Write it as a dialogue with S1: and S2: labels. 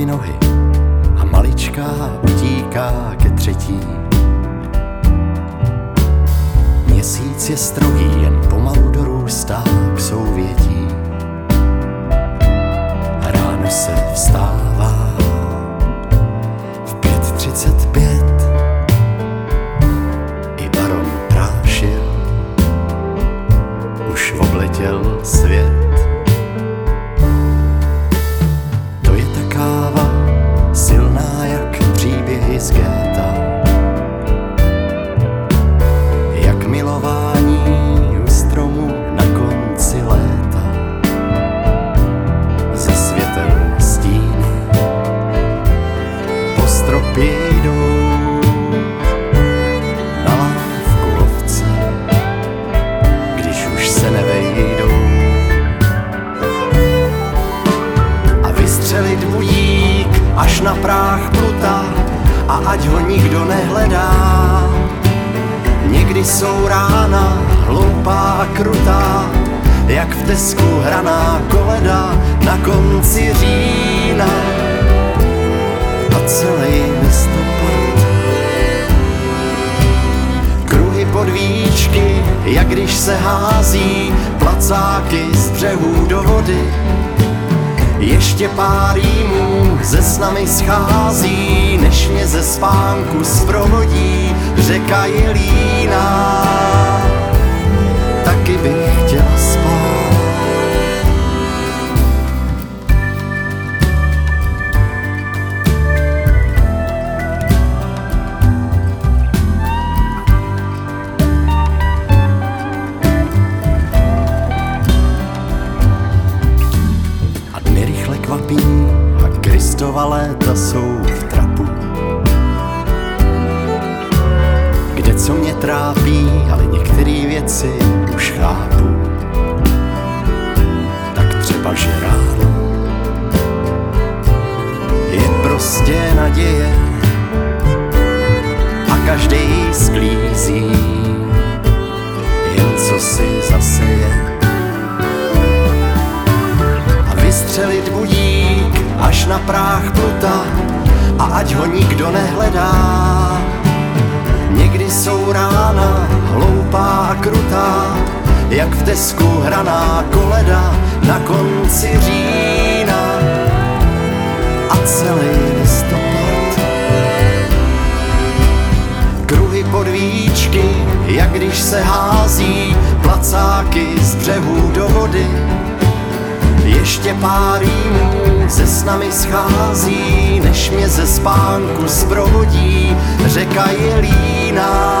S1: dvě nohy a maličká utíká ke třetí. Měsíc je strohý, jen pomalu dorůstá k souvětí. Ráno se vstává v 5:35. I baron Prášil už obletěl svět. To je ta káva, silná jak příběhy z Géta. Jak milování u stromu na konci léta. Ze světel stíny po stropě jdou na lávku ovce, když už se nevejdou. A vystřelit budík až na práh pluta a ať ho nikdo nehledá. Někdy jsou rána hloupá a krutá, jak v Tesku hraná koleda na konci října. A celý listopad kruhy podvíčky, jak když se hází placáky z břehů do vody. Ještě pár jímů ze s nami schází, než mě ze spánku zprovodí řeka Jelína. Taky bych chtěla spát. A dny rychle kvapí a Kristova léta jsou v trapu. Kde co mě trápí, ale některé věci už chápu. Tak třeba, že ráno je prostě naděje a každej sklízí jen co si zaseje. A vystřelit budík až na práh pluta a ať ho nikdo nehledá. Někdy jsou rána hloupá a krutá, jak v Tesku hraná koleda na konci října. A celý listopad kruhy podvíčky, jak když se hází placáky z břehů do vody. Ještě pár jímů se s nami schází, než mě ze spánku zprovodí řeka Jelína.